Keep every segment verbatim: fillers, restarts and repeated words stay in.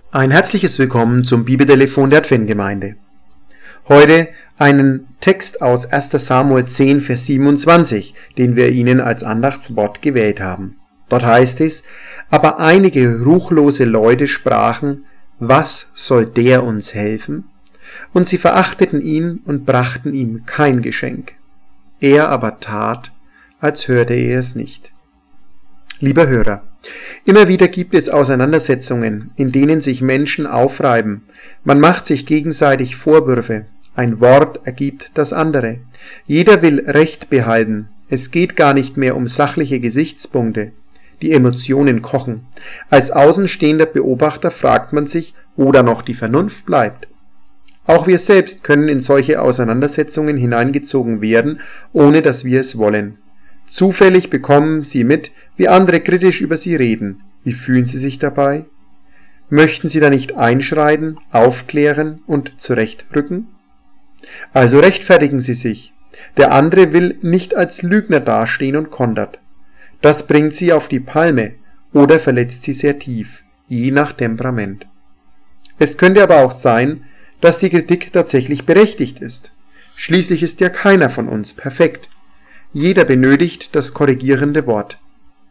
Ein herzliches Willkommen zum Bibeltelefon der Adventgemeinde. Heute einen Text aus erster Samuel zehn, Vers siebenundzwanzig, den wir Ihnen als Andachtswort gewählt haben. Dort heißt es: Aber einige ruchlose Leute sprachen, was soll der uns helfen? Und sie verachteten ihn und brachten ihm kein Geschenk. Er aber tat, als hörte er es nicht. Lieber Hörer, immer wieder gibt es Auseinandersetzungen, in denen sich Menschen aufreiben. Man macht sich gegenseitig Vorwürfe. Ein Wort ergibt das andere. Jeder will Recht behalten. Es geht gar nicht mehr um sachliche Gesichtspunkte. Die Emotionen kochen. Als außenstehender Beobachter fragt man sich, wo da noch die Vernunft bleibt. Auch wir selbst können in solche Auseinandersetzungen hineingezogen werden, ohne dass wir es wollen. Zufällig bekommen Sie mit, wie andere kritisch über Sie reden. Wie fühlen Sie sich dabei? Möchten Sie da nicht einschreiten, aufklären und zurechtrücken? Also rechtfertigen Sie sich. Der andere will nicht als Lügner dastehen und kontert. Das bringt Sie auf die Palme oder verletzt Sie sehr tief, je nach Temperament. Es könnte aber auch sein, dass die Kritik tatsächlich berechtigt ist. Schließlich ist ja keiner von uns perfekt. Jeder benötigt das korrigierende Wort.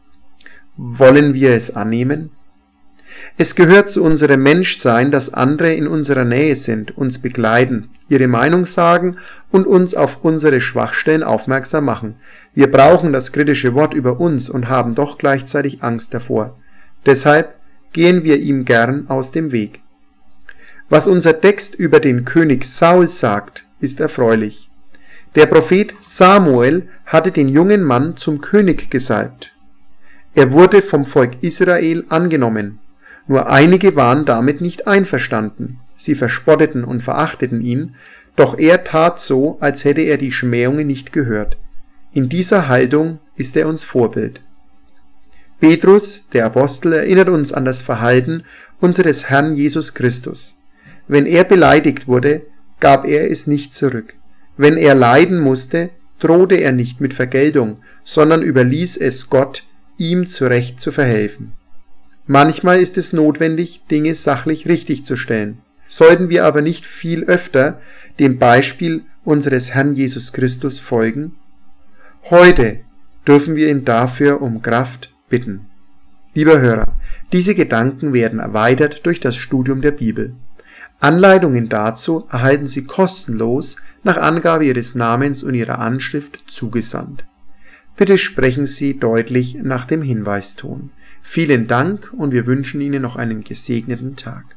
Wollen wir es annehmen? Es gehört zu unserem Menschsein, dass andere in unserer Nähe sind, uns begleiten, ihre Meinung sagen und uns auf unsere Schwachstellen aufmerksam machen. Wir brauchen das kritische Wort über uns und haben doch gleichzeitig Angst davor. Deshalb gehen wir ihm gern aus dem Weg. Was unser Text über den König Saul sagt, ist erfreulich. Der Prophet Samuel hatte den jungen Mann zum König gesalbt. Er wurde vom Volk Israel angenommen. Nur einige waren damit nicht einverstanden. Sie verspotteten und verachteten ihn, doch er tat so, als hätte er die Schmähungen nicht gehört. In dieser Haltung ist er uns Vorbild. Petrus, der Apostel, erinnert uns an das Verhalten unseres Herrn Jesus Christus. Wenn er beleidigt wurde, gab er es nicht zurück. Wenn er leiden musste, drohte er nicht mit Vergeltung, sondern überließ es Gott, ihm zurecht zu verhelfen. Manchmal ist es notwendig, Dinge sachlich richtig zu stellen. Sollten wir aber nicht viel öfter dem Beispiel unseres Herrn Jesus Christus folgen? Heute dürfen wir ihn dafür um Kraft bitten. Lieber Hörer, diese Gedanken werden erweitert durch das Studium der Bibel. Anleitungen dazu erhalten Sie kostenlos nach Angabe Ihres Namens und Ihrer Anschrift zugesandt. Bitte sprechen Sie deutlich nach dem Hinweiston. Vielen Dank und wir wünschen Ihnen noch einen gesegneten Tag.